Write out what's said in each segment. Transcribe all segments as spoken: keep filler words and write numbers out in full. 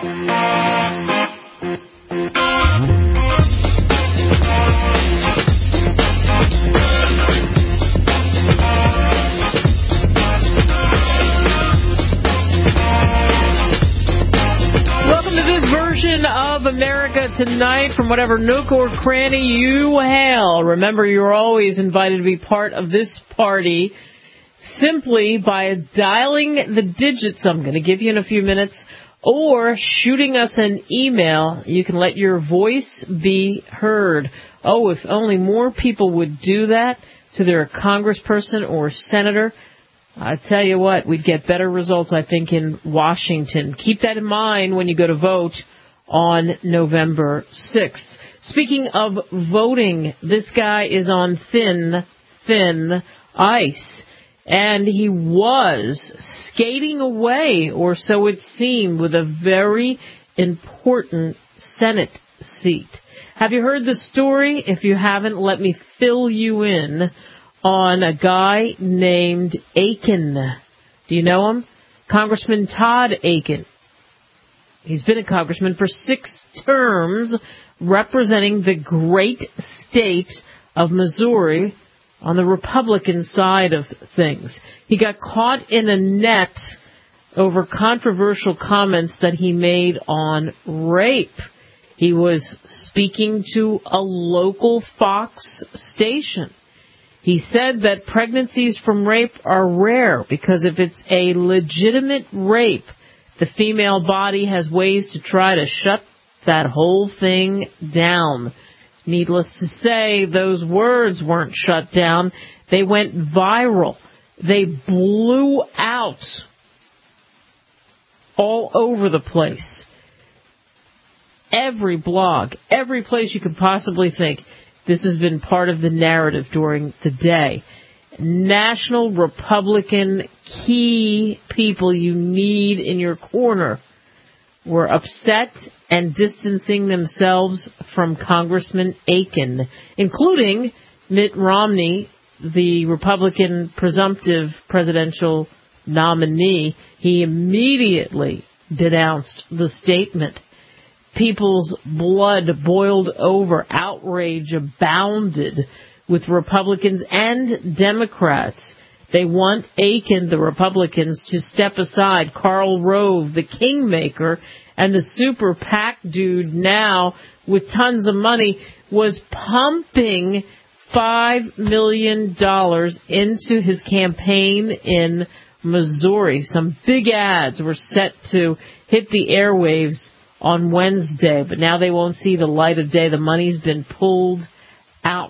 America Tonight from whatever nook or cranny you hail. Remember, you're always invited to be part of this party simply by dialing the digits I'm going to give you in a few minutes or shooting us an email. You can let your voice be heard. Oh, if only more people would do that to their congressperson or senator. I tell you what, we'd get better results, I think, in Washington. Keep that in mind when you go to vote on November sixth. Speaking of voting, this guy is on thin, thin ice. And he was skating away, or so it seemed, with a very important Senate seat. Have you heard the story? If you haven't, let me fill you in on a guy named Akin. Do you know him? Congressman Todd Akin. He's been a congressman for six terms, representing the great state of Missouri on the Republican side of things. He got caught in a net over controversial comments that he made on rape. He was speaking to a local Fox station. He said that pregnancies from rape are rare because if it's a legitimate rape, the female body has ways to try to shut that whole thing down. Needless to say, those words weren't shut down. They went viral. They blew out all over the place. Every blog, every place you could possibly think, this has been part of the narrative during the day. National Republican key people you need in your corner were upset and distancing themselves from Congressman Akin, including Mitt Romney, the Republican presumptive presidential nominee. He immediately denounced the statement. People's blood boiled over. Outrage abounded with Republicans and Democrats. They want Akin, the Republicans, to step aside. Karl Rove, the kingmaker, and the super PAC dude now with tons of money, was pumping five million dollars into his campaign in Missouri. Some big ads were set to hit the airwaves on Wednesday, but now they won't see the light of day. The money's been pulled out.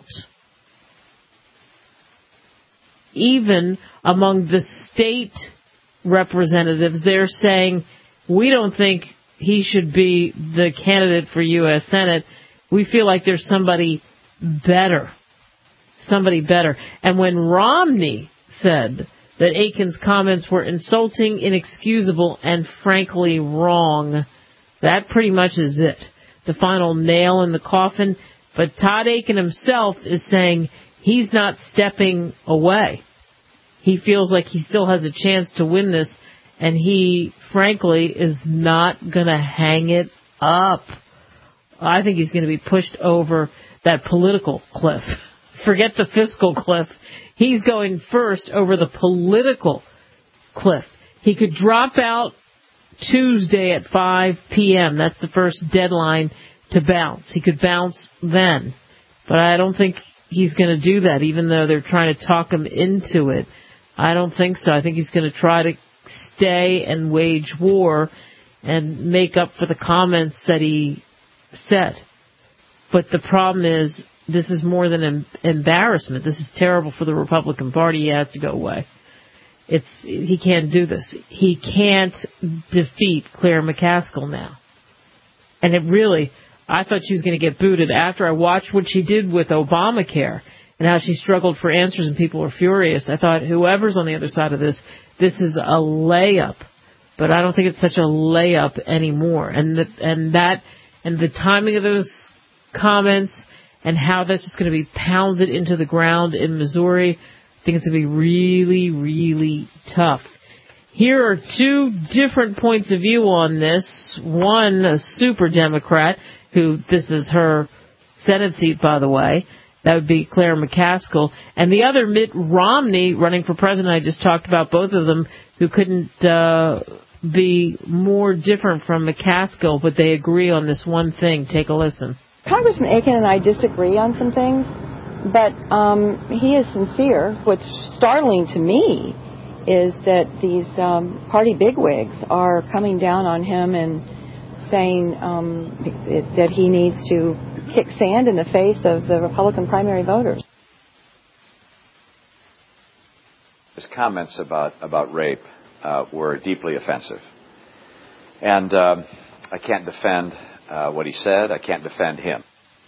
Even among the state representatives, they're saying, we don't think he should be the candidate for U S Senate. We feel like there's somebody better. Somebody better. And when Romney said that Akin's comments were insulting, inexcusable, and frankly wrong, that pretty much is it. The final nail in the coffin. But Todd Akin himself is saying he's not stepping away. He feels like he still has a chance to win this, and he, frankly, is not going to hang it up. I think he's going to be pushed over that political cliff. Forget the fiscal cliff. He's going first over the political cliff. He could drop out Tuesday at five p.m. That's the first deadline to bounce. He could bounce then. But I don't think he's going to do that, even though they're trying to talk him into it. I don't think so. I think he's going to try to stay and wage war and make up for the comments that he said. But the problem is, this is more than an embarrassment. This is terrible for the Republican Party. He has to go away. It's he can't do this. He can't defeat Claire McCaskill now. And it really, I thought she was going to get booted after I watched what she did with Obamacare and how she struggled for answers and people were furious. I thought, whoever's on the other side of this, this is a layup. But I don't think it's such a layup anymore. And the, and that and the timing of those comments and how that's just going to be pounded into the ground in Missouri, I think it's going to be really, really tough. Here are two different points of view on this. One, a super Democrat, who this is her Senate seat, by the way. That would be Claire McCaskill. And the other, Mitt Romney, running for president. I just talked about both of them, who couldn't uh, be more different from McCaskill, but they agree on this one thing. Take a listen. Congressman Akin and I disagree on some things, but um, he is sincere. What's startling to me is that these um, party bigwigs are coming down on him and saying um, it, that he needs to kick sand in the face of the Republican primary voters. His comments about, about rape uh, were deeply offensive. And um, I can't defend uh, what he said. I can't defend him.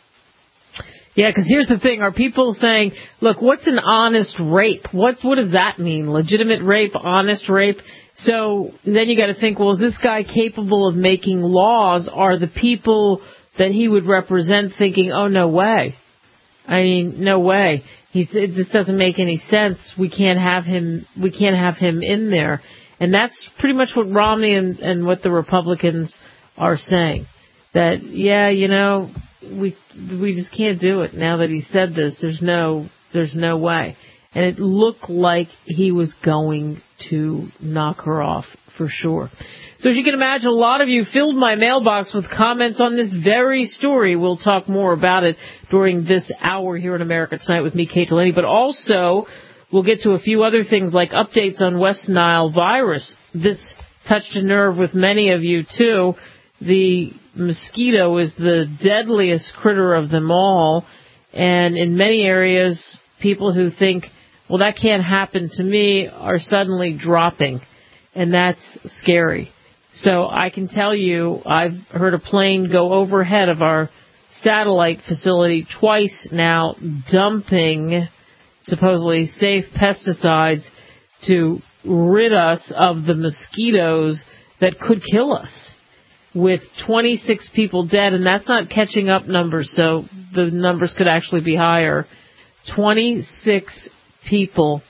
Yeah, because here's the thing. Are people saying, look, what's an honest rape? What, what does that mean? Legitimate rape, honest rape? So then you got to think, well, is this guy capable of making laws? Are the people that he would represent thinking, oh, no way. I mean, no way. He's, it just doesn't make any sense. We can't have him, we can't have him in there. And that's pretty much what Romney and, and what the Republicans are saying. That, yeah, you know, we, we just can't do it. Now that he said this, there's no, there's no way. And it looked like he was going to knock her off for sure. So as you can imagine, a lot of you filled my mailbox with comments on this very story. We'll talk more about it during this hour here in America Tonight with me, Kate Delaney. But also, we'll get to a few other things like updates on West Nile virus. This touched a nerve with many of you, too. The mosquito is the deadliest critter of them all. And in many areas, people who think, well, that can't happen to me, are suddenly dropping. And that's scary. So I can tell you, I've heard a plane go overhead of our satellite facility twice now, dumping supposedly safe pesticides to rid us of the mosquitoes that could kill us, with twenty-six people dead. And that's not catching up numbers, so the numbers could actually be higher. twenty-six people,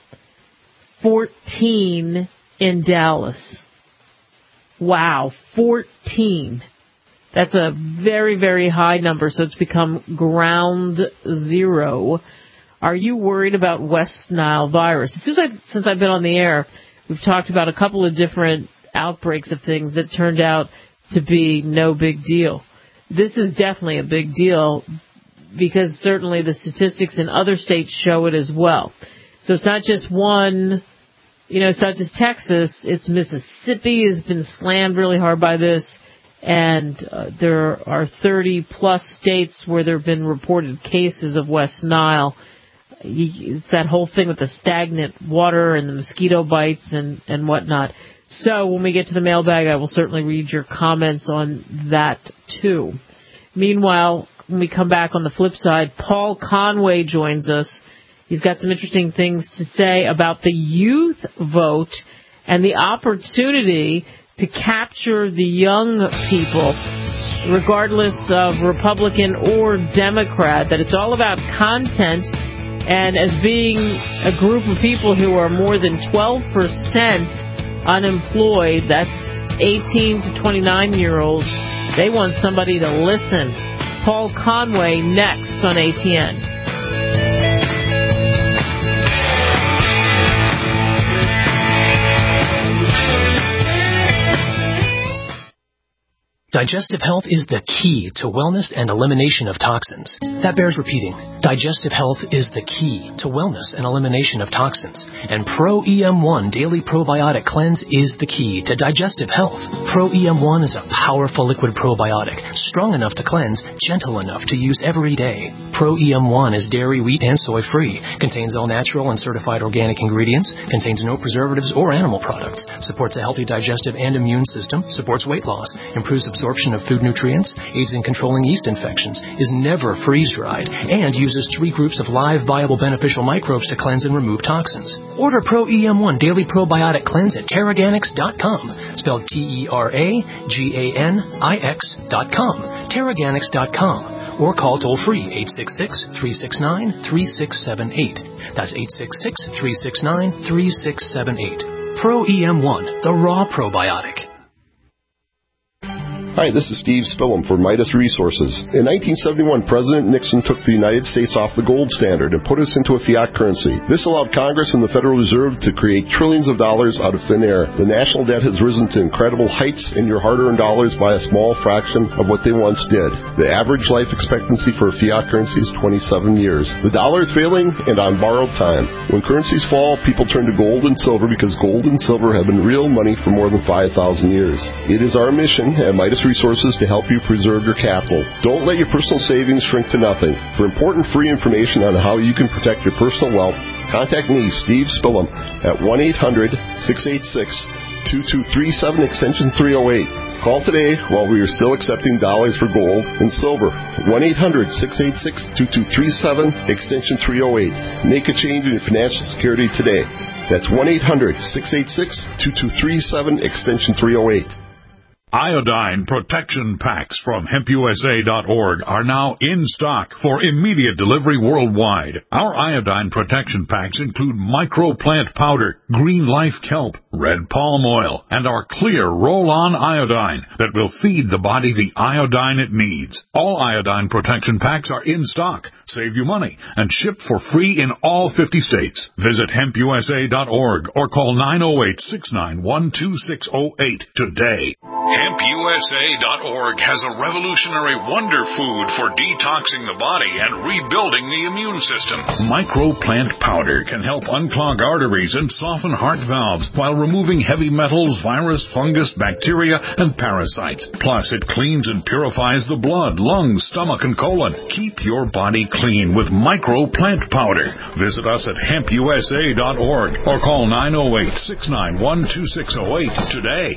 fourteen in Dallas. Wow, fourteen. That's a very, very high number, so it's become ground zero. Are you worried about West Nile virus? It seems like since I've been on the air, we've talked about a couple of different outbreaks of things that turned out to be no big deal. This is definitely a big deal because certainly the statistics in other states show it as well. So it's not just one. You know, it's not just Texas, it's Mississippi has been slammed really hard by this, and uh, there are thirty-plus states where there have been reported cases of West Nile. It's that whole thing with the stagnant water and the mosquito bites and, and whatnot. So when we get to the mailbag, I will certainly read your comments on that, too. Meanwhile, when we come back on the flip side, Paul Conway joins us. He's got some interesting things to say about the youth vote and the opportunity to capture the young people, regardless of Republican or Democrat, that it's all about content. And as being a group of people who are more than twelve percent unemployed, that's eighteen to twenty-nine-year-olds, they want somebody to listen. Paul Conway next on A T N. Digestive health is the key to wellness and elimination of toxins. That bears repeating. Digestive health is the key to wellness and elimination of toxins. And Pro E M one Daily Probiotic Cleanse is the key to digestive health. Pro E M one is a powerful liquid probiotic, strong enough to cleanse, gentle enough to use every day. Pro E M one is dairy, wheat, and soy-free, contains all natural and certified organic ingredients, contains no preservatives or animal products, supports a healthy digestive and immune system, supports weight loss, improves absorption of food nutrients, aids in controlling yeast infections, is never freeze-dried, and uses three groups of live, viable, beneficial microbes to cleanse and remove toxins. Order Pro E M one Daily Probiotic Cleanse at Teraganix dot com, spelled T E R A G A N I X dot com, Teraganix dot com, or call toll-free eight six six, three six nine, three six seven eight. That's eight six six, three six nine, three six seven eight. Pro E M one, the raw probiotic. Hi, this is Steve Spillum for Midas Resources. In nineteen seventy-one, President Nixon took the United States off the gold standard and put us into a fiat currency. This allowed Congress and the Federal Reserve to create trillions of dollars out of thin air. The national debt has risen to incredible heights, and your hard-earned dollars by a small fraction of what they once did. The average life expectancy for a fiat currency is twenty-seven years. The dollar is failing and on borrowed time. When currencies fall, people turn to gold and silver because gold and silver have been real money for more than five thousand years. It is our mission at Midas Resources to help you preserve your capital. Don't let your personal savings shrink to nothing. For important free information on how you can protect your personal wealth, contact me, Steve Spillum, at one eight hundred, six eight six, two two three seven, extension three oh eight. Call today while we are still accepting dollars for gold and silver. one eight hundred, six eight six, two two three seven, extension three oh eight. Make a change in your financial security today. That's one eight hundred, six eight six, two two three seven, extension three oh eight. Iodine protection packs from hemp U S A dot org are now in stock for immediate delivery worldwide. Our iodine protection packs include microplant powder, green life kelp, red palm oil, and our clear roll-on iodine that will feed the body the iodine it needs. All iodine protection packs are in stock, save you money, and shipped for free in all fifty states. Visit hemp U S A dot org or call nine oh eight, six nine one, two six oh eight today. hemp U S A dot org has a revolutionary wonder food for detoxing the body and rebuilding the immune system. Microplant powder can help unclog arteries and soften heart valves while removing heavy metals, virus, fungus, bacteria, and parasites. Plus, it cleans and purifies the blood, lungs, stomach, and colon. Keep your body clean with microplant powder. Visit us at hemp U S A dot org or call nine oh eight, six nine one, two six oh eight today.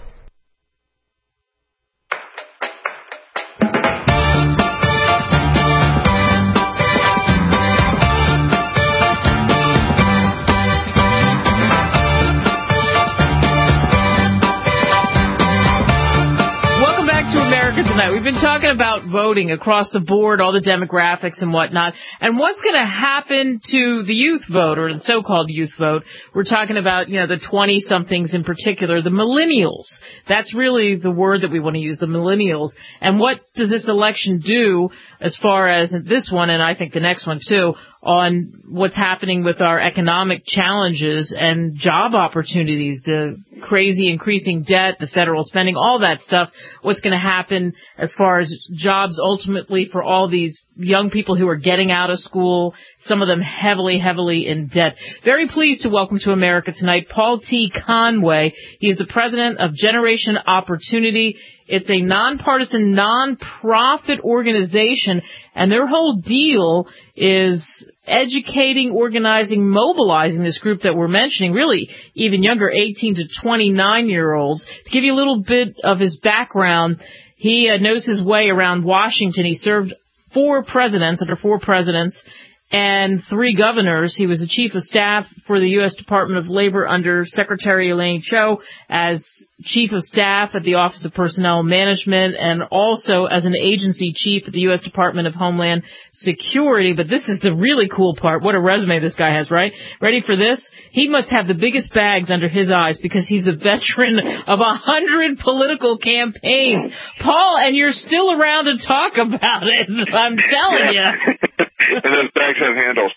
Tonight. We've been talking about voting across the board, all the demographics and whatnot, and what's going to happen to the youth vote, or the so-called youth vote. We're talking about, you know, the twenty-somethings in particular, the millennials. That's really the word that we want to use, the millennials. And what does this election do as far as this one, and I think the next one too, on what's happening with our economic challenges and job opportunities, the crazy increasing debt, the federal spending, all that stuff, what's going to happen as far as jobs ultimately for all these young people who are getting out of school, some of them heavily, heavily in debt. Very pleased to welcome to America tonight Paul T. Conway. He is the president of Generation Opportunity. It's a nonpartisan, non-profit organization, and their whole deal is educating, organizing, mobilizing this group that we're mentioning, really even younger, eighteen to twenty-nine-year-olds. To give you a little bit of his background, he uh, knows his way around Washington. He served four presidents, under four presidents, and three governors. He was the chief of staff for the U S Department of Labor under Secretary Elaine Chao, as chief of staff at the Office of Personnel Management, and also as an agency chief at the U S Department of Homeland Security. But this is the really cool part. What a resume this guy has, right? Ready for this? He must have the biggest bags under his eyes because he's a veteran of a hundred political campaigns. Paul, and you're still around to talk about it. I'm telling you. And those bags have handles.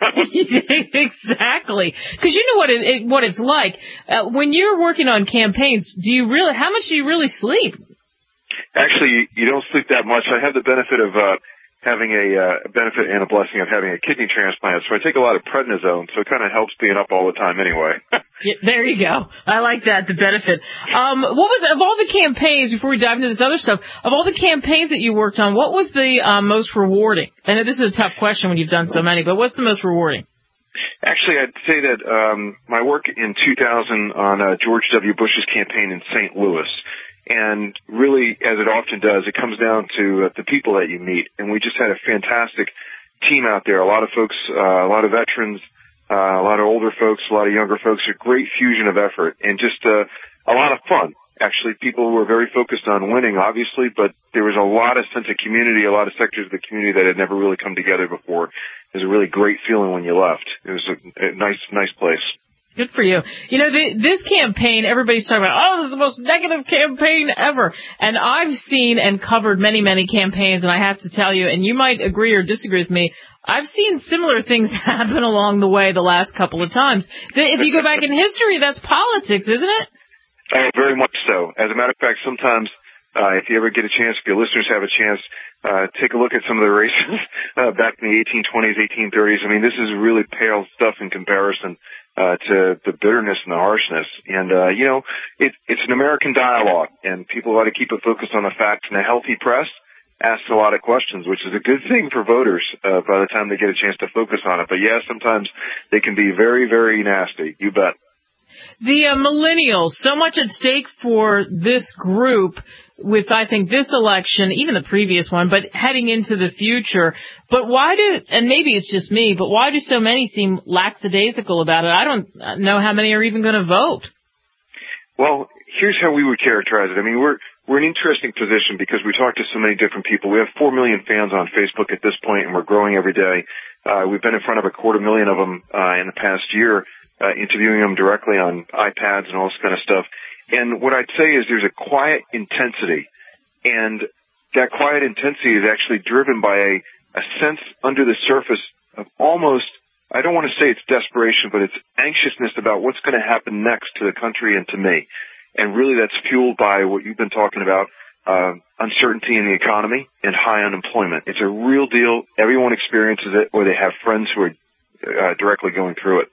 Exactly. Because you know what it, it what it's like. Uh, when you're working on campaigns, do you really, how much do you really sleep? Actually, you don't sleep that much. I have the benefit of uh, having a uh, benefit and a blessing of having a kidney transplant, so I take a lot of prednisone, so it kind of helps being up all the time anyway. Yeah, there you go. I like that, the benefit. Um, what was, of all the campaigns, before we dive into this other stuff, of all the campaigns that you worked on, what was the uh, most rewarding? I know this is a tough question when you've done so many, but what's the most rewarding? Actually, I'd say that um, my work in two thousand on uh, George W. Bush's campaign in Saint Louis, and really, as it often does, it comes down to uh, the people that you meet, and we just had a fantastic team out there, a lot of folks, uh, a lot of veterans, Uh, a lot of older folks, a lot of younger folks, a great fusion of effort, and just uh, a lot of fun. Actually, people were very focused on winning, obviously, but there was a lot of sense of community, a lot of sectors of the community that had never really come together before. It was a really great feeling when you left. It was a, a nice, nice place. Good for you. You know, the, this campaign, everybody's talking about, oh, this is the most negative campaign ever. And I've seen and covered many, many campaigns, and I have to tell you, and you might agree or disagree with me, I've seen similar things happen along the way the last couple of times. If you go back in history, that's politics, isn't it? Oh, very much so. As a matter of fact, sometimes uh, if you ever get a chance, if your listeners have a chance, uh, take a look at some of the races uh, back in the eighteen twenties, eighteen thirties. I mean, this is really pale stuff in comparison uh, to the bitterness and the harshness. And, uh, you know, it, it's an American dialogue, and people ought to keep it focused on the facts. And a healthy press asks a lot of questions, which is a good thing for voters uh, by the time they get a chance to focus on it. But, yeah, sometimes they can be very, very nasty. You bet. The uh, millennials, so much at stake for this group with, I think, this election, even the previous one, but heading into the future. But why do, and maybe it's just me, but why do so many seem lackadaisical about it? I don't know how many are even going to vote. Well, here's how we would characterize it. I mean, we're we're in an interesting position because we talk to so many different people. We have four million fans on Facebook at this point, and we're growing every day. Uh, we've been in front of a quarter million of them uh, in the past year, uh, interviewing them directly on iPads and all this kind of stuff. And what I'd say is there's a quiet intensity, and that quiet intensity is actually driven by a, a sense under the surface of almost, I don't want to say it's desperation, but it's anxiousness about what's going to happen next to the country and to me. And really that's fueled by what you've been talking about, uh, uncertainty in the economy and high unemployment. It's a real deal. Everyone experiences it, or they have friends who are uh, directly going through it.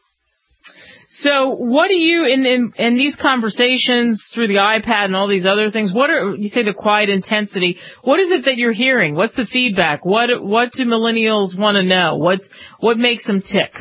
So what do you, in, in in these conversations through the iPad and all these other things, what are, you say the quiet intensity, what is it that you're hearing? What's the feedback? What what do millennials want to know? What's, what makes them tick?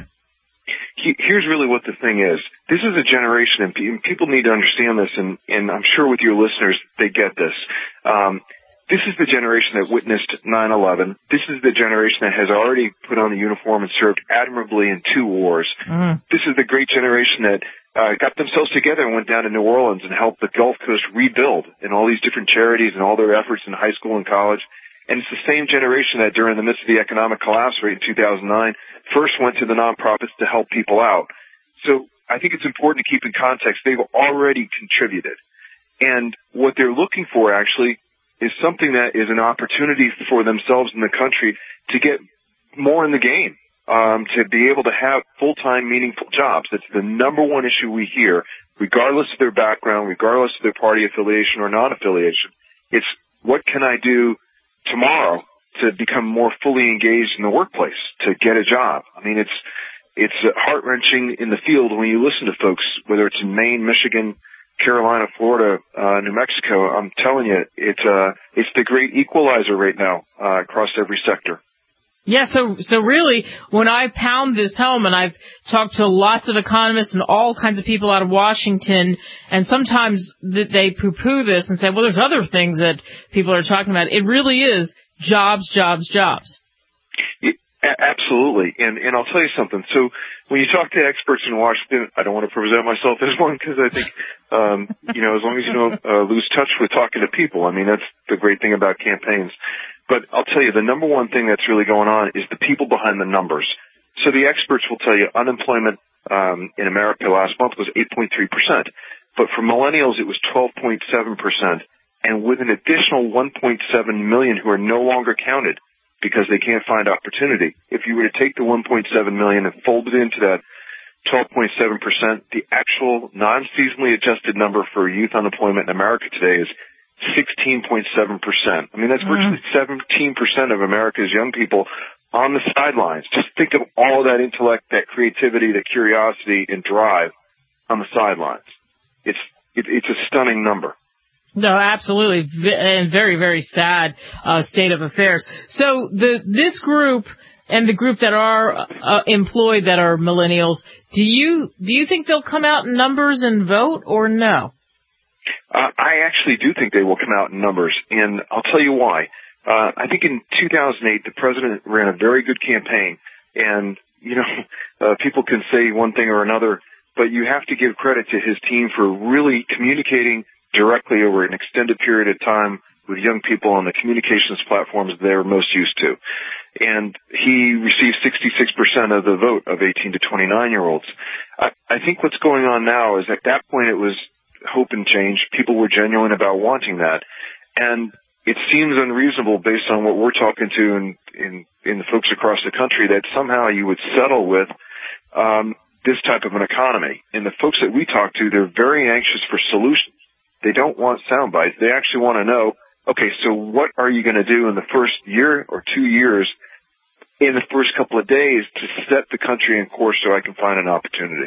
Here's really what the thing is. This is a generation, and people need to understand this, and, and I'm sure with your listeners, they get this. Um, This is the generation that witnessed nine eleven. This is the generation that has already put on the uniform and served admirably in two wars. Mm. This is the great generation that uh, got themselves together and went down to New Orleans and helped the Gulf Coast rebuild in all these different charities and all their efforts in high school and college. And it's the same generation that during the midst of the economic collapse rate in two thousand nine first went to the nonprofits to help people out. So I think it's important to keep in context. They've already contributed. And what they're looking for actually is something that is an opportunity for themselves in the country to get more in the game, um, to be able to have full-time, meaningful jobs. That's the number one issue we hear, regardless of their background, regardless of their party affiliation or non-affiliation. It's what can I do tomorrow to become more fully engaged in the workplace, to get a job. I mean, it's it's heart-wrenching in the field when you listen to folks, whether it's in Maine, Michigan, Carolina, Florida, uh, New Mexico. I'm telling you, it's uh, it's the great equalizer right now uh, across every sector. Yeah, so so really, when I pound this home, and I've talked to lots of economists and all kinds of people out of Washington, and sometimes they poo-poo this and say, well, there's other things that people are talking about. It really is jobs, jobs, jobs. It, Absolutely. And, and I'll tell you something. So when you talk to experts in Washington, I don't want to present myself as one because I think, um, you know, as long as you don't uh, lose touch with talking to people, I mean, that's the great thing about campaigns. But I'll tell you, the number one thing that's really going on is the people behind the numbers. So the experts will tell you unemployment um, in America last month was eight point three percent. But for millennials, it was twelve point seven percent. And with an additional one point seven million who are no longer counted because they can't find opportunity. If you were to take the one point seven million and fold it into that twelve point seven percent, the actual non-seasonally adjusted number for youth unemployment in America today is sixteen point seven percent. I mean, that's mm-hmm. virtually seventeen percent of America's young people on the sidelines. Just think of all that intellect, that creativity, that curiosity and drive on the sidelines. It's it, it's a stunning number. No, absolutely, and very, very sad uh, state of affairs. So the this group and the group that are uh, employed that are millennials, do you do you think they'll come out in numbers and vote, or no? Uh, I actually do think they will come out in numbers, and I'll tell you why. Uh, I think in two thousand eight, the president ran a very good campaign, and you know, uh, people can say one thing or another, but you have to give credit to his team for really communicating directly over an extended period of time with young people on the communications platforms they're most used to. And he received sixty-six percent of the vote of eighteen to twenty-nine-year-olds. I, I think what's going on now is at that point it was hope and change. People were genuine about wanting that. And it seems unreasonable based on what we're talking to in, in, in the folks across the country that somehow you would settle with um, this type of an economy. And the folks that we talk to, they're very anxious for solutions. They don't want sound bites. They actually want to know, okay, so what are you going to do in the first year or two years, in the first couple of days, to set the country in course so I can find an opportunity?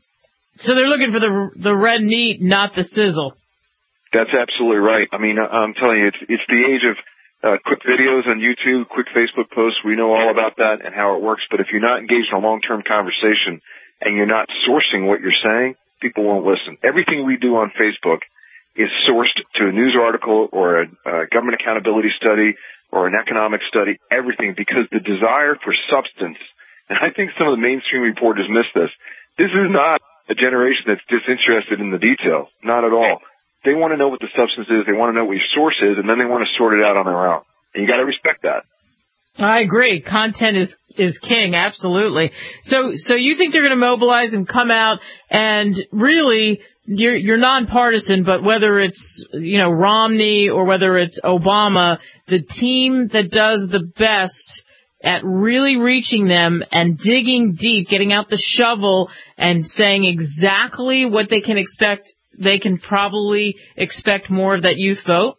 So they're looking for the the red meat, not the sizzle. That's absolutely right. I mean, I'm telling you, it's, it's the age of uh, quick videos on YouTube, quick Facebook posts. We know all about that and how it works. But if you're not engaged in a long-term conversation and you're not sourcing what you're saying, people won't listen. Everything we do on Facebook is sourced to a news article or a, a government accountability study or an economic study, everything, because the desire for substance, and I think some of the mainstream reporters miss this, this is not a generation that's disinterested in the detail, not at all. They want to know what the substance is, they want to know what your source is, and then they want to sort it out on their own. And you got to respect that. I agree. Content is is king, absolutely. So so you think they're going to mobilize and come out and really, you're you're nonpartisan, but whether it's, you know, Romney or whether it's Obama, the team that does the best at really reaching them and digging deep, getting out the shovel and saying exactly what they can expect, they can probably expect more of that youth vote?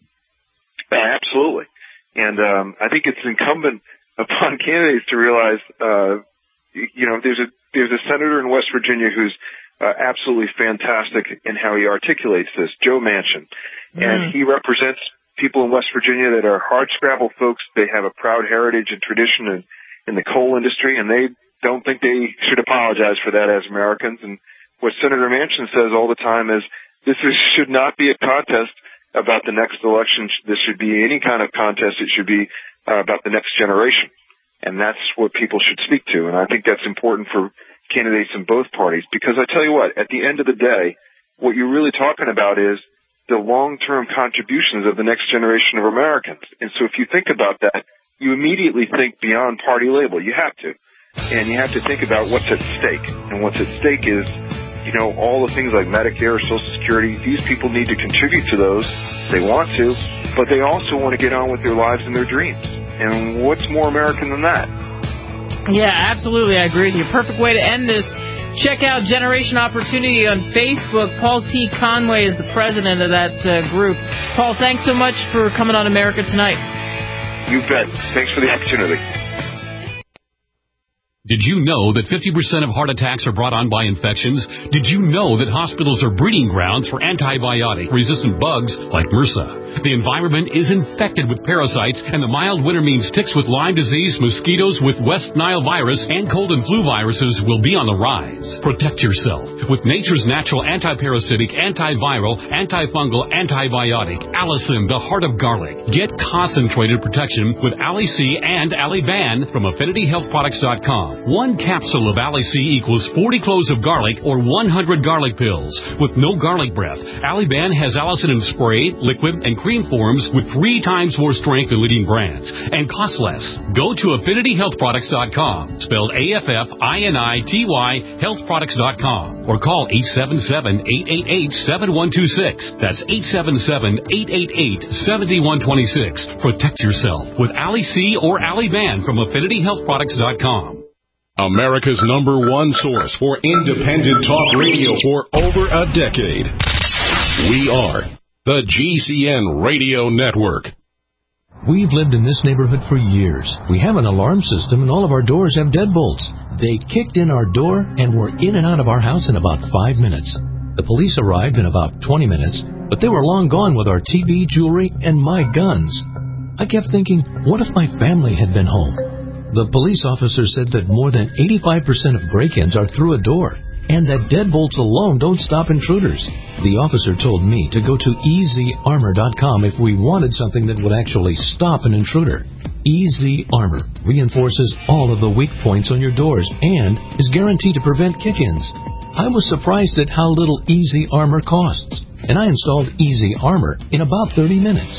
Absolutely. And um, I think it's incumbent upon candidates to realize, uh, you know, there's a there's a senator in West Virginia who's uh, absolutely fantastic in how he articulates this, Joe Manchin. Mm. And he represents people in West Virginia that are hardscrabble folks. They have a proud heritage and tradition in, in the coal industry, and they don't think they should apologize for that as Americans. And what Senator Manchin says all the time is, this is, should not be a contest about the next election. This should be any kind of contest. It should be uh, about the next generation. And that's what people should speak to. And I think that's important for candidates in both parties, because I tell you what, at the end of the day, what you're really talking about is the long-term contributions of the next generation of Americans. And so if you think about that, you immediately think beyond party label. You have to. And you have to think about what's at stake. And what's at stake is, you know, all the things like Medicare, Social Security. These people need to contribute to those. They want to, but they also want to get on with their lives and their dreams. And what's more American than that? Yeah, absolutely. I agree with you. Perfect way to end this. Check out Generation Opportunity on Facebook. Paul T. Conway is the president of that uh, group. Paul, thanks so much for coming on America Tonight. You bet. Thanks for the opportunity. Did you know that fifty percent of heart attacks are brought on by infections? Did you know that hospitals are breeding grounds for antibiotic-resistant bugs like MRSA? The environment is infected with parasites, and the mild winter means ticks with Lyme disease, mosquitoes with West Nile virus, and cold and flu viruses will be on the rise. Protect yourself with nature's natural antiparasitic, antiviral, antifungal, antibiotic, Allicin, the heart of garlic. Get concentrated protection with Ali-C and Ali-Ban from Affinity Health Products dot com. One capsule of Ali-C equals forty cloves of garlic or one hundred garlic pills. With no garlic breath, Ali-Ban has Allicin in spray, liquid, and cream forms with three times more strength than leading brands and costs less. Go to Affinity Health Products dot com, spelled A F F I N I T Y, Health Products dot com, or call eight seven seven, eight eight eight, seven one two six. That's eight seven seven, eight eight eight, seven one two six. Protect yourself with Ali-C or Ali-Ban from Affinity Health Products dot com. America's number one source for independent talk radio for over a decade. We are the G C N Radio Network. We've lived in this neighborhood for years. We have an alarm system, and all of our doors have deadbolts. They kicked in our door and were in and out of our house in about five minutes. The police arrived in about twenty minutes, but they were long gone with our T V, jewelry, and my guns. I kept thinking, what if my family had been home? The police officer said that more than eighty-five percent of break-ins are through a door, and that deadbolts alone don't stop intruders. The officer told me to go to easy armor dot com if we wanted something that would actually stop an intruder. Easy Armor reinforces all of the weak points on your doors and is guaranteed to prevent kick-ins. I was surprised at how little Easy Armor costs, and I installed Easy Armor in about thirty minutes.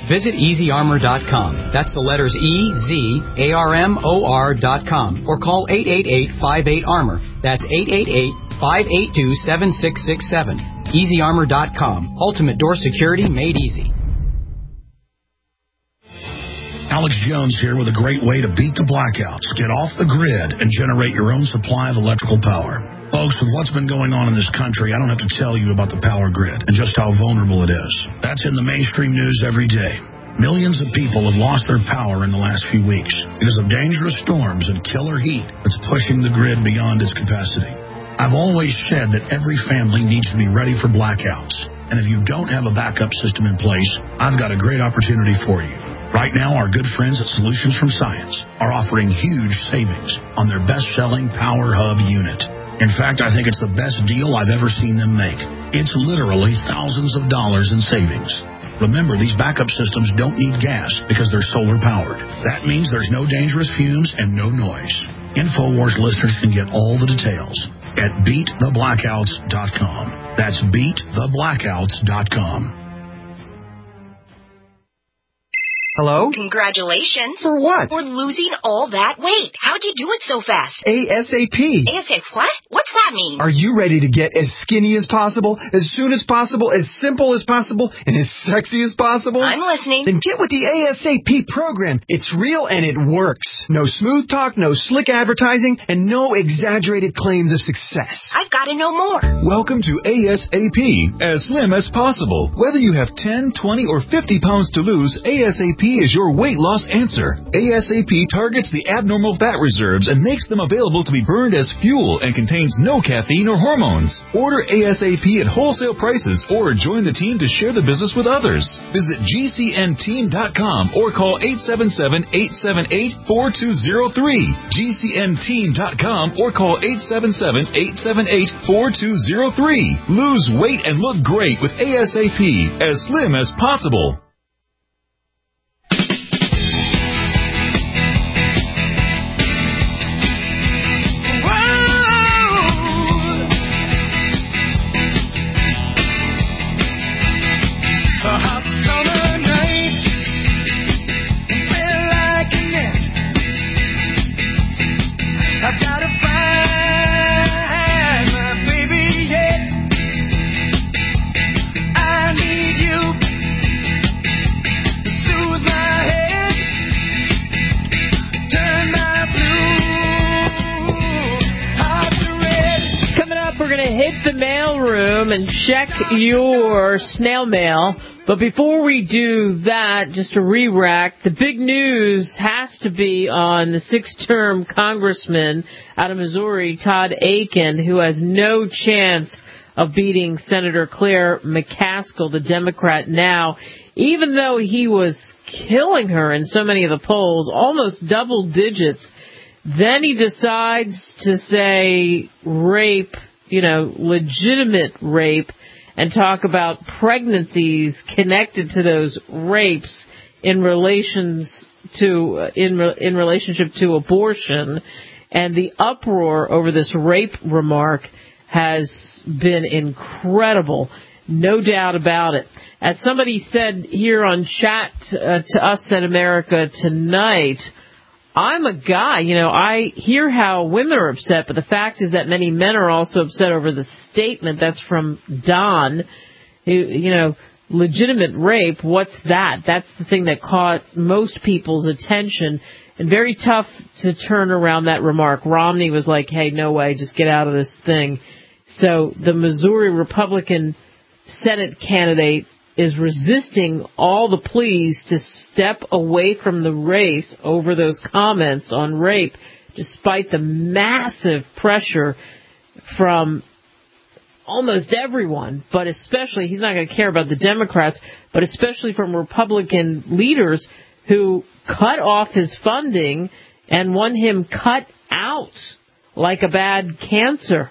Visit easy armor dot com. That's the letters E Z A R M O R dot com. Or call eight eight eight, five eight, armor. That's eight eight eight, five eight two, seven six six seven. easy armor dot com. Ultimate door security made easy. Alex Jones here with a great way to beat the blackouts. Get off the grid and generate your own supply of electrical power. Folks, with what's been going on in this country, I don't have to tell you about the power grid and just how vulnerable it is. That's in the mainstream news every day. Millions of people have lost their power in the last few weeks because of dangerous storms and killer heat that's pushing the grid beyond its capacity. I've always said that every family needs to be ready for blackouts. And if you don't have a backup system in place, I've got a great opportunity for you. Right now, our good friends at Solutions from Science are offering huge savings on their best-selling Power Hub unit. In fact, I think it's the best deal I've ever seen them make. It's literally thousands of dollars in savings. Remember, these backup systems don't need gas because they're solar-powered. That means there's no dangerous fumes and no noise. InfoWars listeners can get all the details at beat the blackouts dot com. That's beat the blackouts dot com. Hello? Congratulations. For what? For losing all that weight. How'd you do it so fast? ASAP. ASAP what? What's that mean? Are you ready to get as skinny as possible, as soon as possible, as simple as possible, and as sexy as possible? I'm listening. Then get with the ASAP program. It's real and it works. No smooth talk, no slick advertising, and no exaggerated claims of success. I've got to know more. Welcome to ASAP, as slim as possible. Whether you have ten, twenty, or fifty pounds to lose, ASAP is your weight loss answer. ASAP targets the abnormal fat reserves and makes them available to be burned as fuel and contains no caffeine or hormones. Order ASAP at wholesale prices or join the team to share the business with others. Visit G C N team dot com or call eight seven seven, eight seven eight, four two zero three. G C N team dot com or call eight seven seven, eight seven eight, four two zero three. Lose weight and look great with ASAP, as slim as possible. Hit the mailroom and check your snail mail. But before we do that, just to re-rack, the big news has to be on the six-term congressman out of Missouri, Todd Akin, who has no chance of beating Senator Claire McCaskill, the Democrat now, even though he was killing her in so many of the polls, almost double digits. Then he decides to say rape, you know, legitimate rape, and talk about pregnancies connected to those rapes in relations to uh, in re- in relationship to abortion. And the uproar over this rape remark has been incredible, no doubt about it. As somebody said here on chat uh, to us at America Tonight, I'm a guy, you know, I hear how women are upset, but the fact is that many men are also upset over the statement. That's from Don, who, you know, legitimate rape, what's that? That's the thing that caught most people's attention, and very tough to turn around that remark. Romney was like, hey, no way, just get out of this thing. So the Missouri Republican Senate candidate is resisting all the pleas to step away from the race over those comments on rape, despite the massive pressure from almost everyone, but especially, he's not going to care about the Democrats, but especially from Republican leaders who cut off his funding and want him cut out like a bad cancer.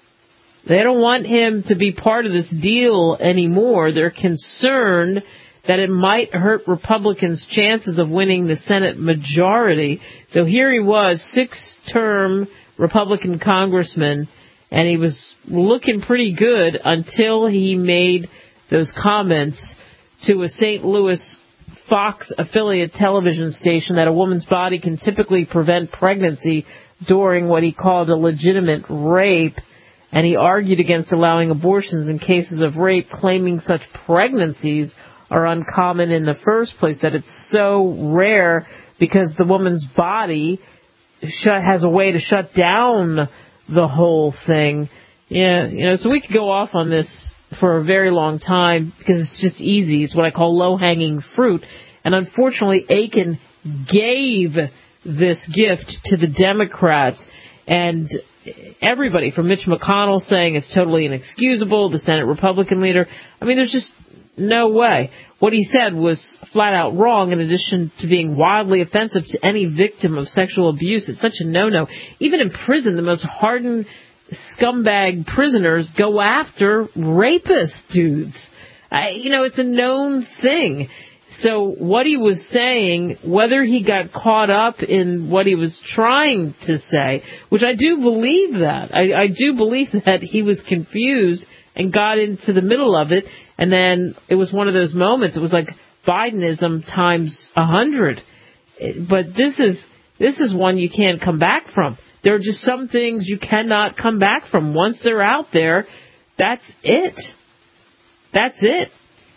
They don't want him to be part of this deal anymore. They're concerned that it might hurt Republicans' chances of winning the Senate majority. So here he was, six-term Republican congressman, and he was looking pretty good until he made those comments to a Saint Louis Fox affiliate television station that a woman's body can typically prevent pregnancy during what he called a legitimate rape. And he argued against allowing abortions in cases of rape, claiming such pregnancies are uncommon in the first place, that it's so rare because the woman's body shut, has a way to shut down the whole thing. Yeah, you know, so we could go off on this for a very long time because it's just easy. It's what I call low-hanging fruit. And unfortunately, Aiken gave this gift to the Democrats, and everybody from Mitch McConnell saying it's totally inexcusable, the Senate Republican leader. I mean, there's just no way. What he said was flat out wrong, in addition to being wildly offensive to any victim of sexual abuse. It's such a no-no. Even in prison, the most hardened scumbag prisoners go after rapist dudes. I, you know, it's a known thing. So what he was saying, whether he got caught up in what he was trying to say, which I do believe that. I, I do believe that he was confused and got into the middle of it, and then it was one of those moments. It was like Bidenism times a hundred. But this is this is one you can't come back from. There are just some things you cannot come back from. Once they're out there, that's it. That's it.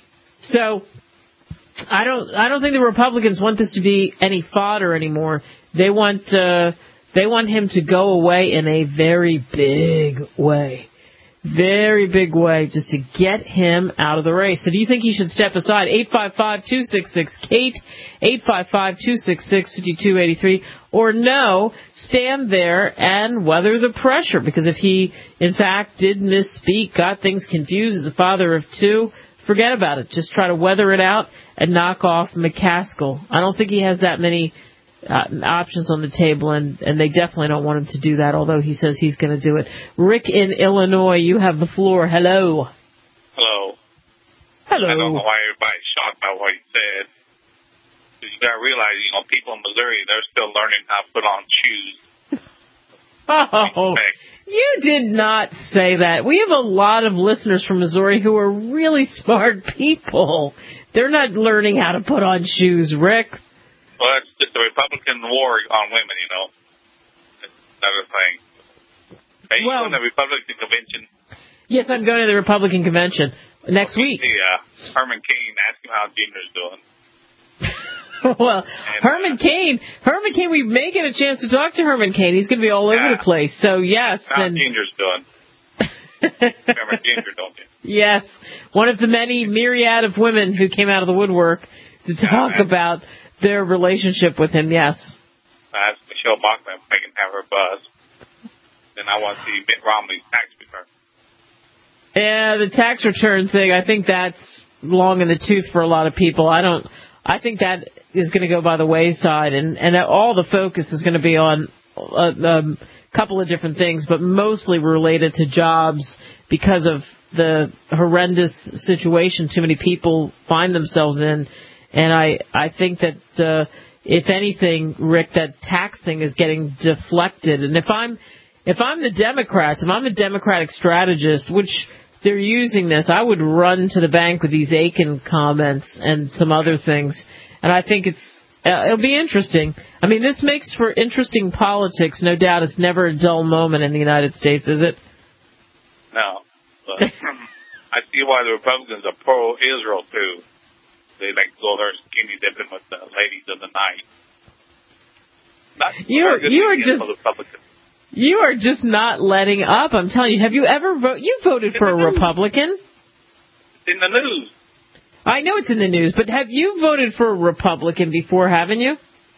So I don't I don't think the Republicans want this to be any fodder anymore. They want uh, they want him to go away in a very big way. Very big way, just to get him out of the race. So do you think he should step aside? eight five five, two six six, Kate, eight five five, two six six, five two eight three, or no, stand there and weather the pressure, because if he, in fact, did misspeak, got things confused as a father of two, forget about it. Just try to weather it out and knock off McCaskill. I don't think he has that many Uh, options on the table, and, and they definitely don't want him to do that, although he says he's going to do it. Rick in Illinois, you have the floor. Hello. Hello. Hello. I don't know why everybody's shocked by what he said. You got to realize, you know, people in Missouri, they're still learning how to put on shoes. Oh, you did not say that. We have a lot of listeners from Missouri who are really smart people. They're not learning how to put on shoes, Rick. Well, it's just the Republican war on women, you know. It's another thing. Are you well, going to the Republican convention? Yes, I'm going to the Republican convention next week. See, uh, Herman Cain, ask him how Junior's doing. well, and, Herman uh, Cain, Herman Cain, we may get a chance to talk to Herman Cain. He's going to be all yeah, over the place. So, yes. How and Junior's doing. Remember Junior, don't you? Yes. One of the many myriad of women who came out of the woodwork to talk yeah, about their relationship with him, yes. That's Michelle Bachmann. I can have her buzz. Then I want to see Mitt Romney's tax return. Yeah, the tax return thing, I think that's long in the tooth for a lot of people. I don't, I think that is going to go by the wayside, and, and all the focus is going to be on a, a couple of different things, but mostly related to jobs because of the horrendous situation too many people find themselves in. And I, I think that, uh, if anything, Rick, that tax thing is getting deflected. And if I'm, if I'm the Democrats, if I'm a Democratic strategist, which they're using this, I would run to the bank with these Aiken comments and some other things. And I think it's, uh, it'll be interesting. I mean, this makes for interesting politics. No doubt it's never a dull moment in the United States, is it? No. But I see why the Republicans are pro-Israel, too. They like to go there skinny dipping with the ladies of the night. Not you are, you are just you are just not letting up. I'm telling you. Have you ever voted? You voted for a Republican. It's in the news. I know it's in the news, but have you voted for a Republican before? Haven't you?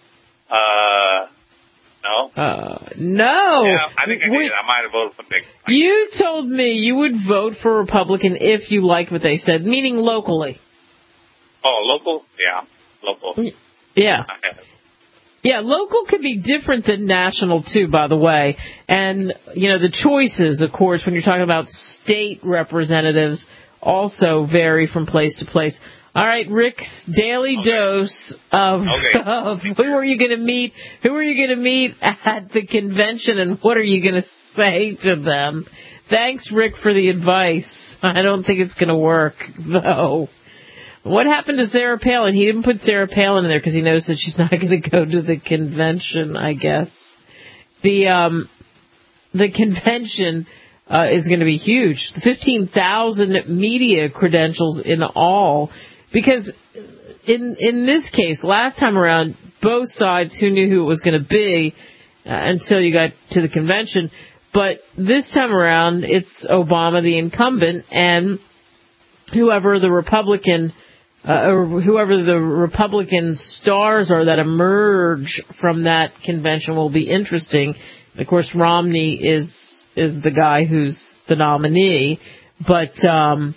Uh, no. Uh, no. Yeah, I think I did. I might have voted for Nick. You told me you would vote for a Republican if you liked what they said, meaning locally. Oh, local? Yeah, local. Yeah. Yeah, local could be different than national, too, by the way. And, you know, the choices, of course, when you're talking about state representatives, also vary from place to place. All right, Rick's daily okay. dose of, okay. of who are you going to meet? Who are you going to meet at the convention, and what are you going to say to them? Thanks, Rick, for the advice. I don't think it's going to work, though. What happened to Sarah Palin? He didn't put Sarah Palin in there because he knows that she's not going to go to the convention, I guess. The um, the convention uh, is going to be huge. fifteen thousand media credentials in all. Because in in this case, last time around, both sides, who knew who it was going to be uh, until you got to the convention. But this time around, it's Obama, the incumbent, and whoever the Republican, uh, or whoever the Republican stars are that emerge from that convention will be interesting. Of course, Romney is is the guy who's the nominee, but um,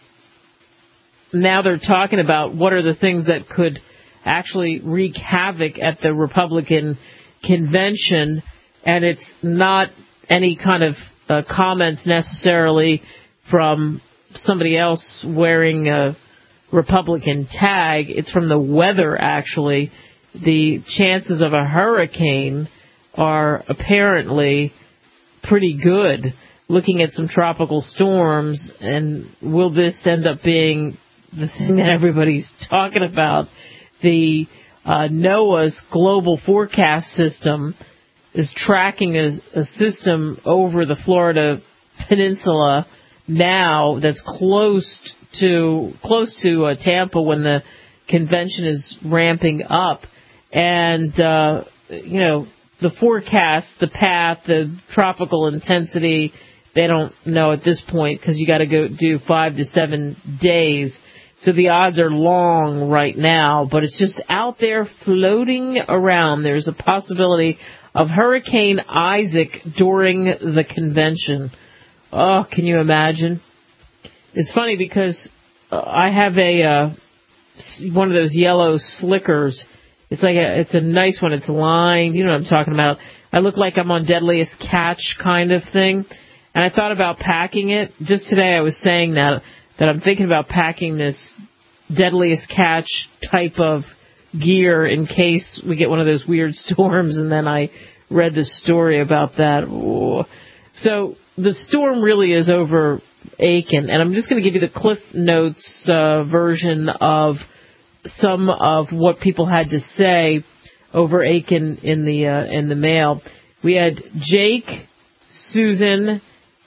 now they're talking about what are the things that could actually wreak havoc at the Republican convention, and it's not any kind of uh, comments necessarily from somebody else wearing a Republican tag. It's from the weather, actually. The chances of a hurricane are apparently pretty good, looking at some tropical storms, and will this end up being the thing that everybody's talking about? The uh, NOAA's global forecast system is tracking a, a system over the Florida peninsula now that's close to close to uh, Tampa when the convention is ramping up, and uh, you know the forecast, the path, the tropical intensity, they don't know at this point because you got to go do five to seven days. So the odds are long right now, but it's just out there floating around. There's a possibility of Hurricane Isaac during the convention. Oh, can you imagine? It's funny because uh, I have a uh, one of those yellow slickers. It's like a, it's a nice one. It's lined. You know what I'm talking about. I look like I'm on Deadliest Catch kind of thing. And I thought about packing it. Just today I was saying that, that I'm thinking about packing this Deadliest Catch type of gear in case we get one of those weird storms, and then I read the story about that. Ooh. So the storm really is over Aiken, and I'm just going to give you the Cliff Notes uh, version of some of what people had to say over Aiken in the uh, in the mail. We had Jake, Susan,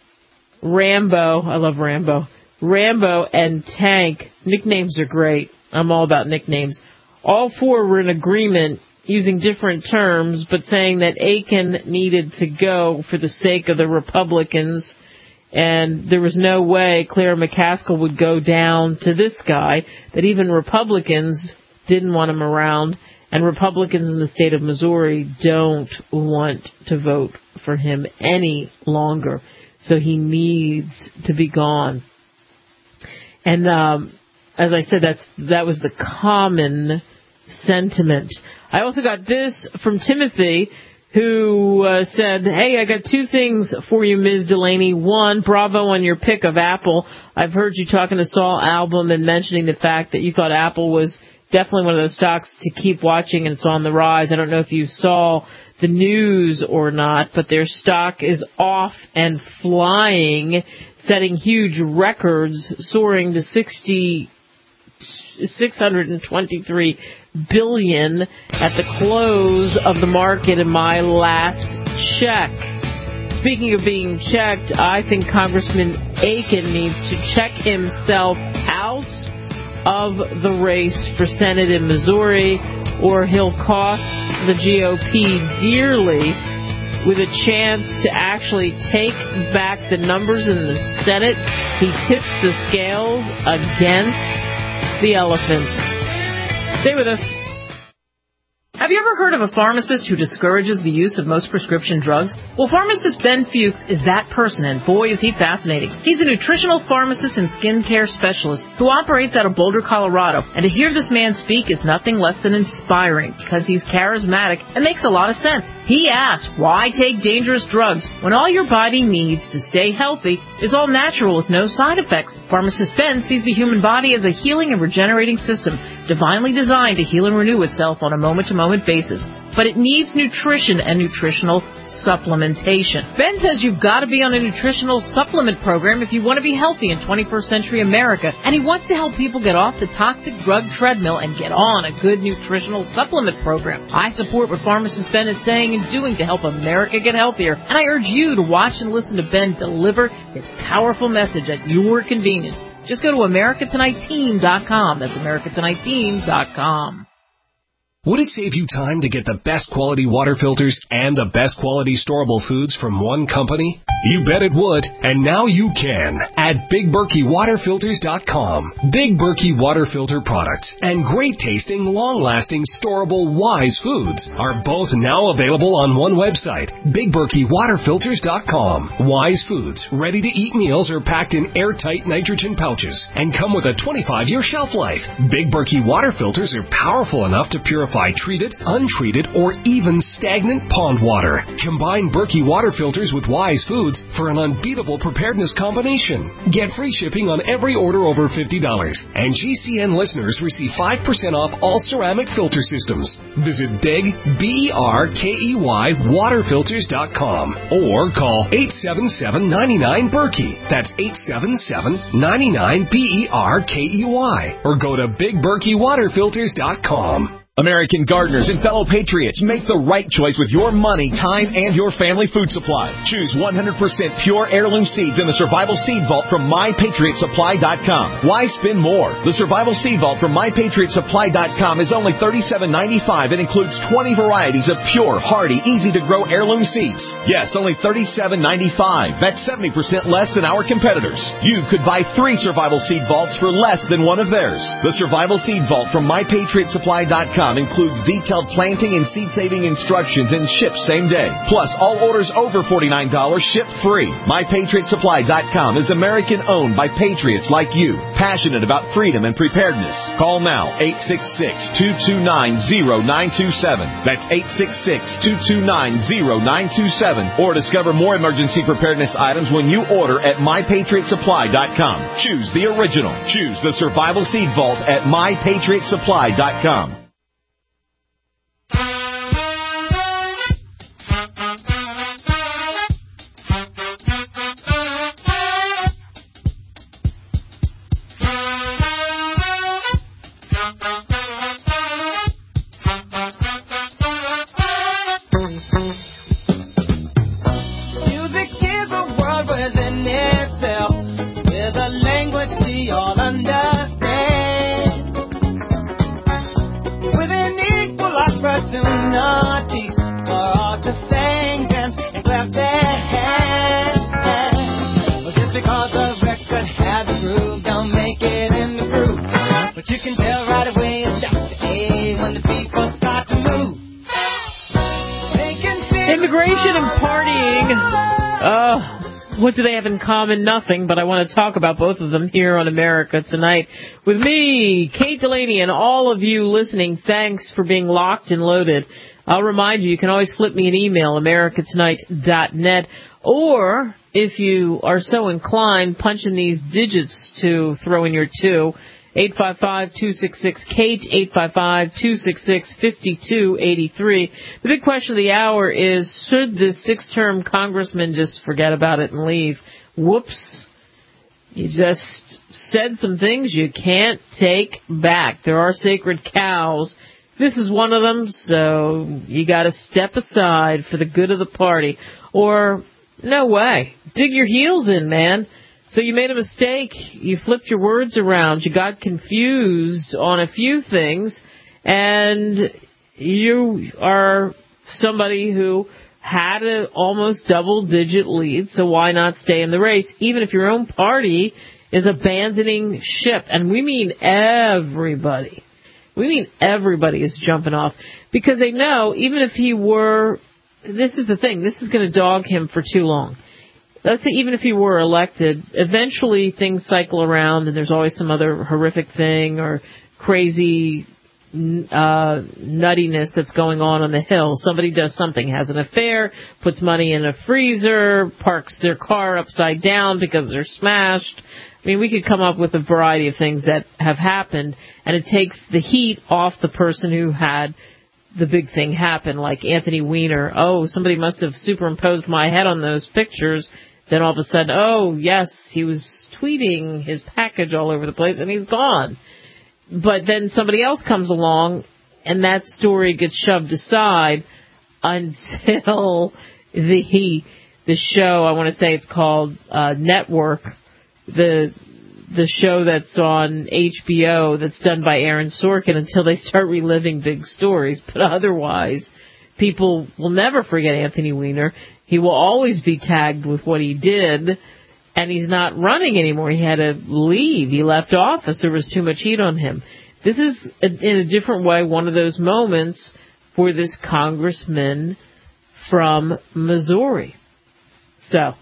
Rambo, I love Rambo, Rambo, and Tank. Nicknames are great. I'm all about nicknames. All four were in agreement, using different terms, but saying that Aiken needed to go for the sake of the Republicans, and there was no way Claire McCaskill would go down to this guy, that even Republicans didn't want him around, and Republicans in the state of Missouri don't want to vote for him any longer, so he needs to be gone. And um, as I said, that's that was the common sentiment. I also got this from Timothy, who uh, said, hey, I got two things for you, Miz Delaney. One, bravo on your pick of Apple. I've heard you talking to Saul Album and mentioning the fact that you thought Apple was definitely one of those stocks to keep watching, and it's on the rise. I don't know if you saw the news or not, but their stock is off and flying, setting huge records, soaring to six hundred twenty-three billion dollars at the close of the market in my last check. Speaking of being checked, I think Congressman Aiken needs to check himself out of the race for Senate in Missouri, or he'll cost the G O P dearly, with a chance to actually take back the numbers in the Senate. He tips the scales against the elephants. Stay with us. Have you ever heard of a pharmacist who discourages the use of most prescription drugs? Well, pharmacist Ben Fuchs is that person, and boy, is he fascinating. He's a nutritional pharmacist and skincare specialist who operates out of Boulder, Colorado. And to hear this man speak is nothing less than inspiring, because he's charismatic and makes a lot of sense. He asks, why take dangerous drugs when all your body needs to stay healthy is all natural with no side effects? Pharmacist Ben sees the human body as a healing and regenerating system, divinely designed to heal and renew itself on a moment-to-moment basis. but it needs nutrition and nutritional supplementation. Ben says you've got to be on a nutritional supplement program if you want to be healthy in twenty-first century America, and he wants to help people get off the toxic drug treadmill and get on a good nutritional supplement program. I support what pharmacist Ben is saying and doing to help America get healthier, and I urge you to watch and listen to Ben deliver his powerful message at your convenience. Just go to America Tonight Team dot com. That's America Tonight Team dot com. Would it save you time to get the best quality water filters and the best quality storable foods from one company? You bet it would, and now you can at Big Berkey Water Filters dot com. Big Berkey Water Filter products and great tasting, long-lasting, storable Wise foods are both now available on one website, Big Berkey Water Filters dot com. Wise foods, ready-to-eat meals are packed in airtight nitrogen pouches and come with a twenty-five year shelf life. Big Berkey Water Filters are powerful enough to purify treated, untreated, or even stagnant pond water. Combine Berkey water filters with Wise foods for an unbeatable preparedness combination. Get free shipping on every order over fifty dollars. And G C N listeners receive five percent off all ceramic filter systems. Visit Big, B E R K E Y, water filters dot com or call eight seven seven, nine nine, Berkey. That's eight seven seven, nine nine, B E R K E Y. Or go to Big Berkey Water Filters dot com. American gardeners and fellow patriots, make the right choice with your money, time, and your family food supply. Choose one hundred percent pure heirloom seeds in the Survival Seed Vault from my patriot supply dot com. Why spend more? The Survival Seed Vault from my patriot supply dot com is only thirty-seven ninety-five and includes twenty varieties of pure, hardy, easy-to-grow heirloom seeds. Yes, only thirty-seven ninety-five. That's seventy percent less than our competitors. You could buy three Survival Seed Vaults for less than one of theirs. The Survival Seed Vault from my patriot supply dot com includes detailed planting and seed-saving instructions and ships same day. Plus, all orders over forty-nine dollars ship free. my patriot supply dot com is American-owned by patriots like you, passionate about freedom and preparedness. Call now, eight six six, two two nine, zero nine two seven. That's eight six six, two two nine, zero nine two seven. Or discover more emergency preparedness items when you order at my patriot supply dot com. Choose the original. Choose the Survival Seed Vault at my patriot supply dot com. What do they have in common? Nothing, but I want to talk about both of them here on America Tonight. With me, Kate Delaney, and all of you listening, thanks for being locked and loaded. I'll remind you, you can always flip me an email, america tonight dot net, or if you are so inclined, punch in these digits to throw in your two. eight five five, two six six, Kate, eight five five, two six six, five two eight three. The big question of the hour is, should this six-term congressman just forget about it and leave? Whoops. You just said some things you can't take back. There are sacred cows. This is one of them, so you got to step aside for the good of the party. Or, no way. Dig your heels in, man. So you made a mistake, you flipped your words around, you got confused on a few things, and you are somebody who had an almost double-digit lead, so why not stay in the race, even if your own party is abandoning ship? And we mean everybody. We mean everybody is jumping off, because they know even if he were, this is the thing, this is going to dog him for too long. Let's say even if he were elected, eventually things cycle around and there's always some other horrific thing or crazy uh, nuttiness that's going on on the Hill. Somebody does something, has an affair, puts money in a freezer, parks their car upside down because they're smashed. I mean, we could come up with a variety of things that have happened, and it takes the heat off the person who had the big thing happen, like Anthony Weiner. Oh, somebody must have superimposed my head on those pictures. Then all of a sudden, oh, yes, he was tweeting his package all over the place, and he's gone. But then somebody else comes along, and that story gets shoved aside until the the show, I want to say it's called uh, Network, the the show that's on H B O that's done by Aaron Sorkin, until they start reliving big stories. But otherwise, people will never forget Anthony Weiner. He will always be tagged with what he did, and he's not running anymore. He had to leave. He left office. There was too much heat on him. This is, in a different way, one of those moments for this congressman from Missouri. So,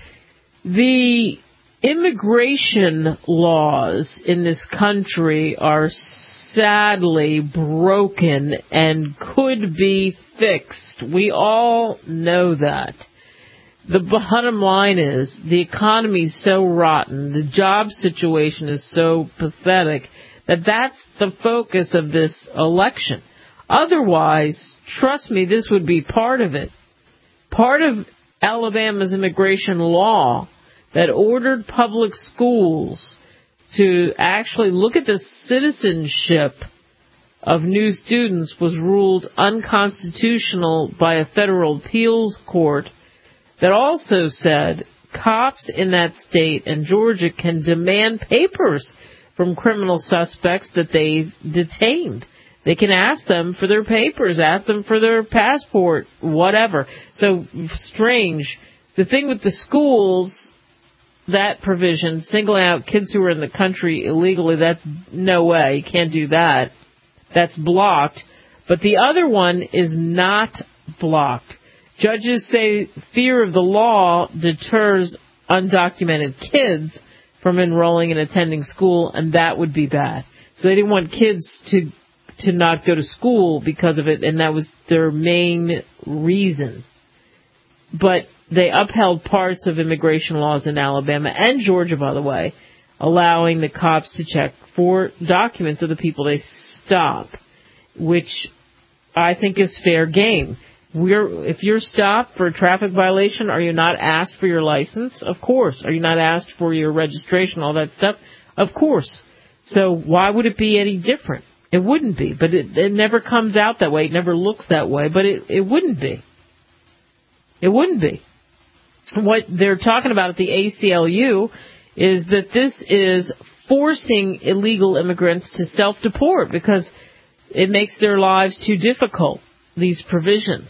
the immigration laws in this country are sadly broken and could be fixed. We all know that. The bottom line is the economy is so rotten, the job situation is so pathetic, that that's the focus of this election. Otherwise, trust me, this would be part of it. Part of Alabama's immigration law that ordered public schools to actually look at the citizenship of new students was ruled unconstitutional by a federal appeals court that also said cops in that state and Georgia can demand papers from criminal suspects that they've detained. They can ask them for their papers, ask them for their passport, whatever. So, strange. The thing with the schools, that provision, singling out kids who are in the country illegally, that's no way. You can't do that. That's blocked. But the other one is not blocked. Judges say fear of the law deters undocumented kids from enrolling and attending school, and that would be bad. So they didn't want kids to to not go to school because of it, and that was their main reason. But they upheld parts of immigration laws in Alabama and Georgia, by the way, allowing the cops to check for documents of the people they stop, which I think is fair game. We're, if you're stopped for a traffic violation, are you not asked for your license? Of course. Are you not asked for your registration, all that stuff? Of course. So why would it be any different? It wouldn't be, but it, it never comes out that way. It never looks that way, but it, it wouldn't be. It wouldn't be. What they're talking about at the A C L U is that this is forcing illegal immigrants to self-deport because it makes their lives too difficult, these provisions.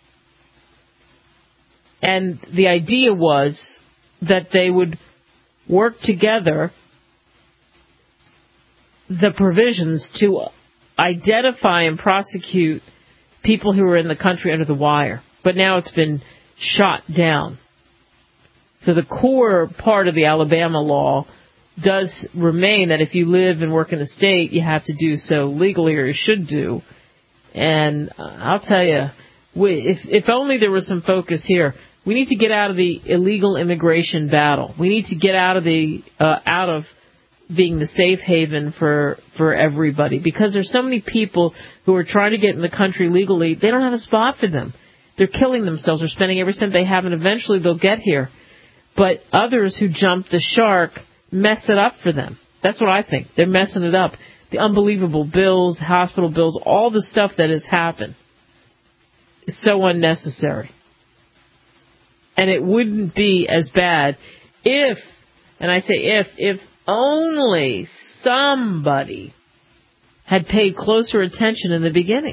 And the idea was that they would work together, the provisions, to identify and prosecute people who are in the country under the wire. But now it's been shot down. So the core part of the Alabama law does remain that if you live and work in the state, you have to do so legally, or you should do. And I'll tell you, if, if only there was some focus here. We need to get out of the illegal immigration battle. We need to get out of the uh, out of being the safe haven for for everybody, because there's so many people who are trying to get in the country legally. They don't have a spot for them. They're killing themselves. They're spending every cent they have, and eventually they'll get here. But others who jump the shark mess it up for them. That's what I think. They're messing it up. The unbelievable bills, hospital bills, all the stuff that has happened is so unnecessary. And it wouldn't be as bad if, and I say if, if only somebody had paid closer attention in the beginning.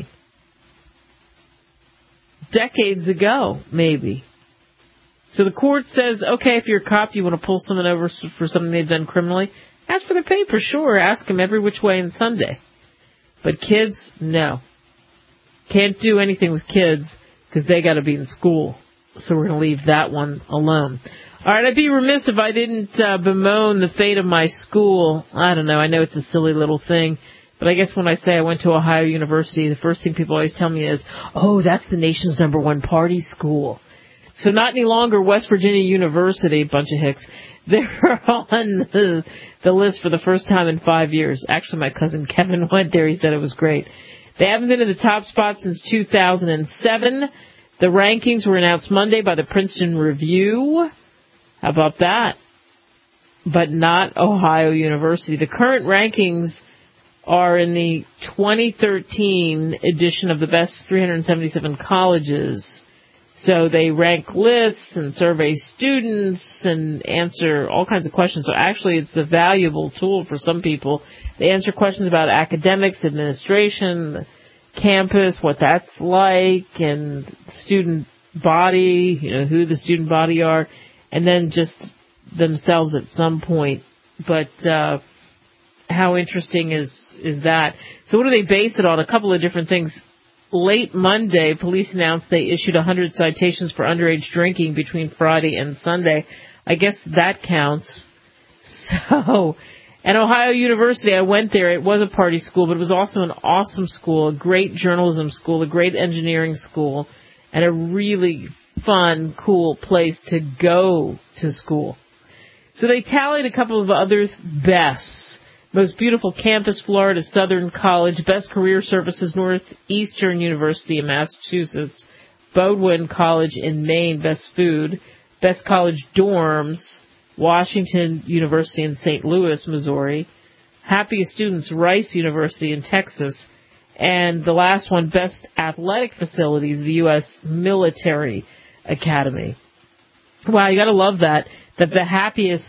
Decades ago, maybe. So the court says, okay, if you're a cop, you want to pull someone over for something they've done criminally, ask for their papers, sure, ask them every which way on Sunday. But kids, no. Can't do anything with kids because they got to be in school. So we're going to leave that one alone. All right, I'd be remiss if I didn't uh, bemoan the fate of my school. I don't know, I know it's a silly little thing, but I guess when I say I went to Ohio University, the first thing people always tell me is, oh, that's the nation's number one party school. So not any longer West Virginia University, bunch of hicks. They're on the, the list for the first time in five years. Actually, my cousin Kevin went there. He said it was great. They haven't been in the top spot since two thousand seven. The rankings were announced Monday by the Princeton Review. How about that? But not Ohio University. The current rankings are in the twenty thirteen edition of the best three hundred seventy-seven colleges. So they rank lists and survey students and answer all kinds of questions. So actually it's a valuable tool for some people. They answer questions about academics, administration, the campus, what that's like, and student body, you know, who the student body are, and then just themselves at some point. But uh how interesting is is that? So what do they base it on? A couple of different things. Late Monday, police announced they issued one hundred citations for underage drinking between Friday and Sunday. I guess that counts. So, and Ohio University, I went there. It was a party school, but it was also an awesome school, a great journalism school, a great engineering school, and a really fun, cool place to go to school. So they tallied a couple of other bests. Most beautiful campus, Florida Southern College. Best career services, Northeastern University in Massachusetts. Bowdoin College in Maine. Best food. Best college dorms, Washington University in Saint Louis, Missouri. Happiest students, Rice University in Texas. And the last one, best athletic facilities, the U S Military Academy. Wow, you gotta love that, that the happiest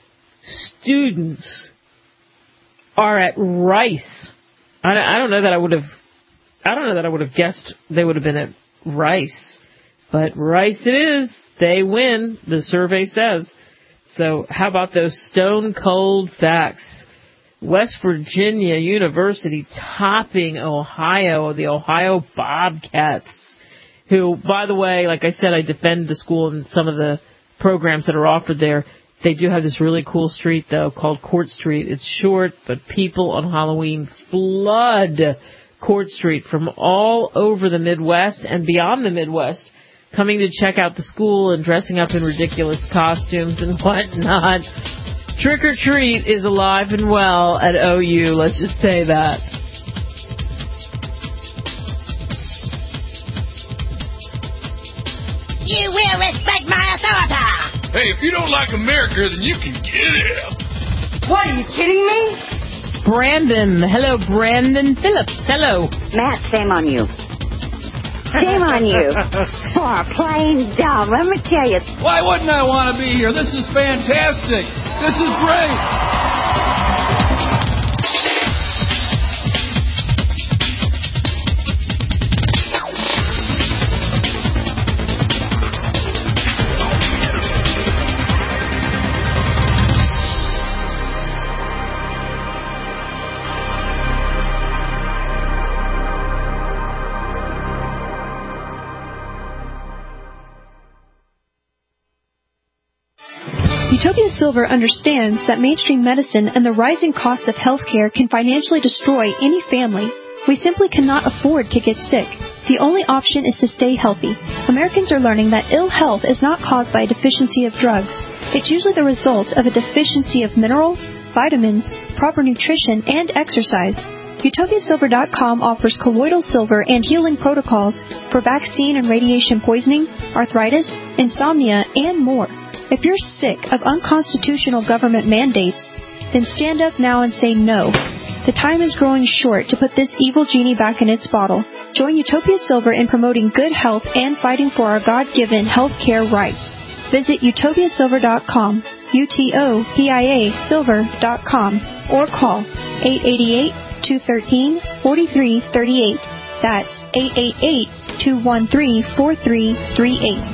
students are at Rice. I don't know that I would have, I don't know that I would have guessed they would have been at Rice, but Rice it is. They win, the survey says. So how about those stone cold facts? West Virginia University topping Ohio, the Ohio Bobcats, who, by the way, like I said, I defend the school and some of the programs that are offered there. They do have this really cool street, though, called Court Street. It's short, but people on Halloween flood Court Street from all over the Midwest and beyond the Midwest, coming to check out the school and dressing up in ridiculous costumes and whatnot. Trick or treat is alive and well at O U, let's just say that. You will respect my authority! Hey, if you don't like America, then you can get out. What, are you kidding me? Brandon. Hello, Brandon Phillips. Hello. Matt, shame on you. Shame on you. For playing dumb. Let me tell you. Why wouldn't I want to be here? This is fantastic. This is great. Utopia Silver understands that mainstream medicine and the rising cost of healthcare can financially destroy any family. We simply cannot afford to get sick. The only option is to stay healthy. Americans are learning that ill health is not caused by a deficiency of drugs. It's usually the result of a deficiency of minerals, vitamins, proper nutrition, and exercise. Utopia Silver dot com offers colloidal silver and healing protocols for vaccine and radiation poisoning, arthritis, insomnia, and more. If you're sick of unconstitutional government mandates, then stand up now and say no. The time is growing short to put this evil genie back in its bottle. Join Utopia Silver in promoting good health and fighting for our God-given health care rights. Visit Utopia Silver dot com, U T O P I A Silver dot com, or call eight eight eight, two one three, four three three eight. That's eight eight eight, two one three, four three three eight.